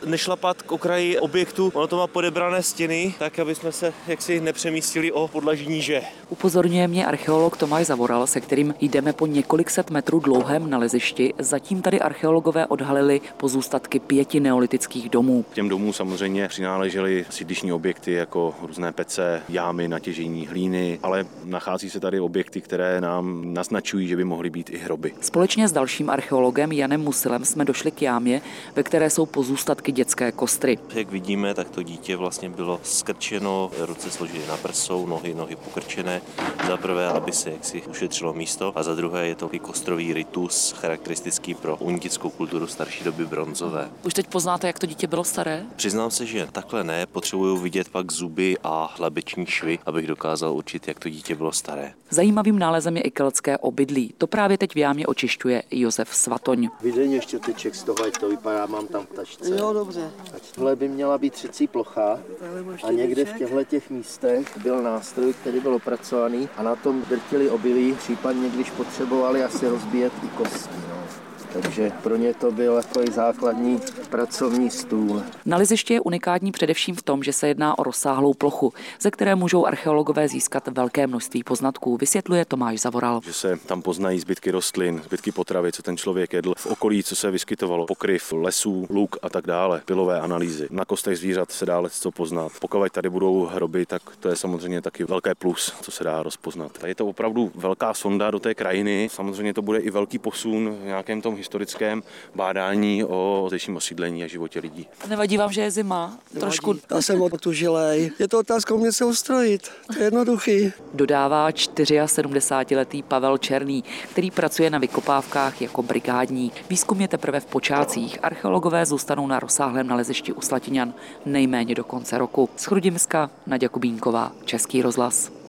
nešlapat k okraji objektu. Ono to má podebrané stěny, tak aby jsme se jaksi nepřemístili o podlaží níže. Upozorňuje mě archeolog Tomáš Zavoral, se kterým jdeme po několik set metrů dlouhém nalezišti. Zatím tady archeologové odhalili pozůstatky 5 neolitických domů. Těm domům samozřejmě přináležely sídlištní objekty jako různé pece, jámy na těžení hlíny, ale nachází se tady objekty, které nám naznačují, že by mohly být i hroby. Společně s dalším archeologem Janem Musilem jsme došli k jámě, ve které jsou pozůstatky dětské kostry. Jak vidíme, tak to dítě vlastně bylo skrčeno, ruce složeny na prsou, nohy pokrčené. Za prvé, aby se jaksi ušetřilo místo, a za druhé je to i kostrový ritus charakteristický pro unitickou kulturu starší doby bronzové. Už teď poznáte, jak to dítě bylo staré? Přiznám se, že takhle ne, potřebuju vidět pak zuby a hlabeční švy, abych dokázal určit, jak to dítě bylo staré. Zajímavým nálezem je i keltské obydlí. To právě teď v jámě očišťuje Josef Svatoň. Vydejně štěteček z toho, ať to vypadá, mám tam v tašce. Jo, dobře. Tohle by měla být třecí plocha a někde v těchto místech byl nástroj, který byl opracovaný a na tom drtili obilí, případně když potřebovali asi rozbíjet i kosti. Takže pro ně to byl takový základní pracovní stůl. Naleziště je unikátní především v tom, že se jedná o rozsáhlou plochu, ze které můžou archeologové získat velké množství poznatků, vysvětluje Tomáš Zavoral. Že se tam poznají zbytky rostlin, zbytky potravy, co ten člověk jedl, v okolí, co se vyskytovalo, pokryv lesů, luk a tak dále, pilové analýzy. Na kostech zvířat se dá co poznat. Pokud tady budou hroby, tak to je samozřejmě taky velké plus, co se dá rozpoznat. Je to opravdu velká sonda do té krajiny. Samozřejmě to bude i velký posun v nějakém tom historickém bádání o zdejším osídlení a životě lidí. Nevadí vám, že je zima? Trošku. Já jsem otužilej. Je to otázka umět se ustrojit. To je jednoduchý. Dodává 74letý Pavel Černý, který pracuje na vykopávkách jako brigádník. Výzkum je teprve v počátcích. Archeologové zůstanou na rozsáhlém nalezišti u Slatiňan nejméně do konce roku. Z Chrudimska Naďa Kubínková, Český rozhlas.